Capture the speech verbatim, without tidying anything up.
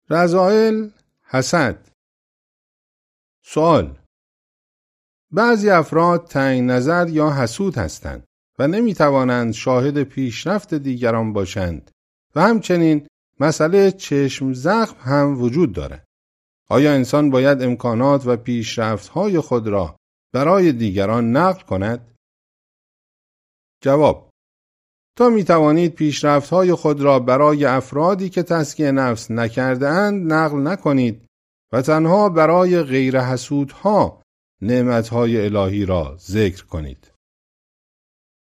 رذائل حسد. سوال: بعضی افراد تنگ نظر یا حسود هستند و نمی توانند شاهد پیشرفت دیگران باشند و همچنین مسئله چشم زخم هم وجود دارد. آیا انسان باید امکانات و پیشرفت‌های خود را برای دیگران نقل کند؟ جواب: تا می توانید پیشرفت‌های خود را برای افرادی که تزکیه نفس نکرده اند نقل نکنید و تنها برای غیر حسودها نعمت‌های الهی را ذکر کنید.